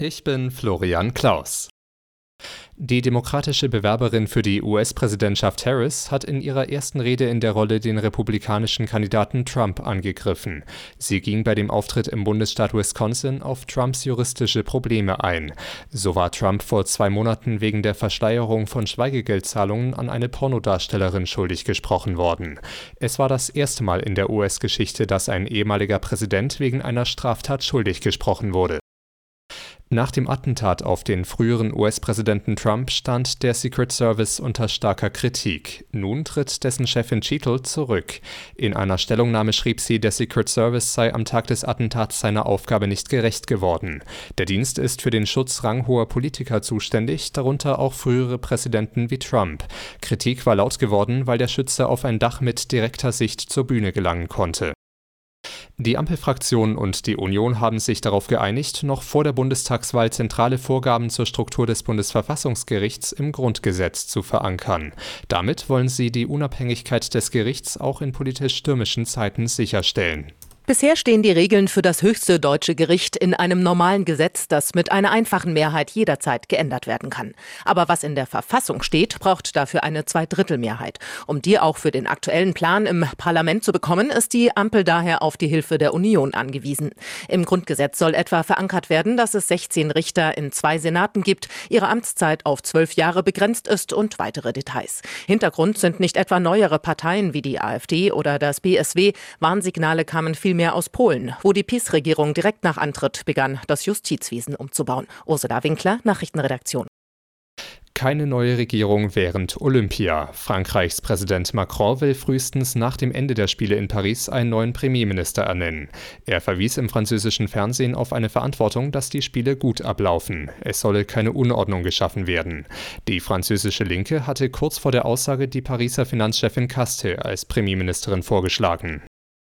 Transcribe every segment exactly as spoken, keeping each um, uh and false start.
Ich bin Florian Klaus. Die demokratische Bewerberin für die U S-Präsidentschaft Harris hat in ihrer ersten Rede in der Rolle den republikanischen Kandidaten Trump angegriffen. Sie ging bei dem Auftritt im Bundesstaat Wisconsin auf Trumps juristische Probleme ein. So war Trump vor zwei Monaten wegen der Verschleierung von Schweigegeldzahlungen an eine Pornodarstellerin schuldig gesprochen worden. Es war das erste Mal in der U S-Geschichte, dass ein ehemaliger Präsident wegen einer Straftat schuldig gesprochen wurde. Nach dem Attentat auf den früheren U S-Präsidenten Trump stand der Secret Service unter starker Kritik. Nun tritt dessen Chefin Cheatle zurück. In einer Stellungnahme schrieb sie, der Secret Service sei am Tag des Attentats seiner Aufgabe nicht gerecht geworden. Der Dienst ist für den Schutz ranghoher Politiker zuständig, darunter auch frühere Präsidenten wie Trump. Kritik war laut geworden, weil der Schütze auf ein Dach mit direkter Sicht zur Bühne gelangen konnte. Die Ampelfraktionen und die Union haben sich darauf geeinigt, noch vor der Bundestagswahl zentrale Vorgaben zur Struktur des Bundesverfassungsgerichts im Grundgesetz zu verankern. Damit wollen sie die Unabhängigkeit des Gerichts auch in politisch stürmischen Zeiten sicherstellen. Bisher stehen die Regeln für das höchste deutsche Gericht in einem normalen Gesetz, das mit einer einfachen Mehrheit jederzeit geändert werden kann. Aber was in der Verfassung steht, braucht dafür eine Zweidrittelmehrheit. Um die auch für den aktuellen Plan im Parlament zu bekommen, ist die Ampel daher auf die Hilfe der Union angewiesen. Im Grundgesetz soll etwa verankert werden, dass es sechzehn Richter in zwei Senaten gibt, ihre Amtszeit auf zwölf Jahre begrenzt ist und weitere Details. Hintergrund sind nicht etwa neuere Parteien wie die AfD oder das B S W. Warnsignale kamen vielmehr aus Polen, wo die PiS-Regierung direkt nach Antritt begann, das Justizwesen umzubauen. Ursula Winkler, Nachrichtenredaktion. Keine neue Regierung während Olympia. Frankreichs Präsident Macron will frühestens nach dem Ende der Spiele in Paris einen neuen Premierminister ernennen. Er verwies im französischen Fernsehen auf eine Verantwortung, dass die Spiele gut ablaufen. Es solle keine Unordnung geschaffen werden. Die französische Linke hatte kurz vor der Aussage die Pariser Finanzchefin Caste als Premierministerin vorgeschlagen.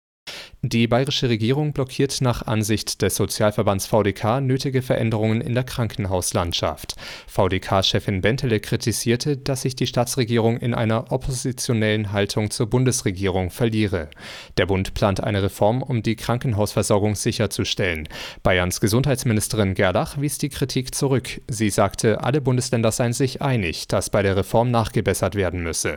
Die bayerische Regierung blockiert nach Ansicht des Sozialverbands V D K nötige Veränderungen in der Krankenhauslandschaft. V D K-Chefin Bentele kritisierte, dass sich die Staatsregierung in einer oppositionellen Haltung zur Bundesregierung verliere. Der Bund plant eine Reform, um die Krankenhausversorgung sicherzustellen. Bayerns Gesundheitsministerin Gerlach wies die Kritik zurück. Sie sagte, alle Bundesländer seien sich einig, dass bei der Reform nachgebessert werden müsse.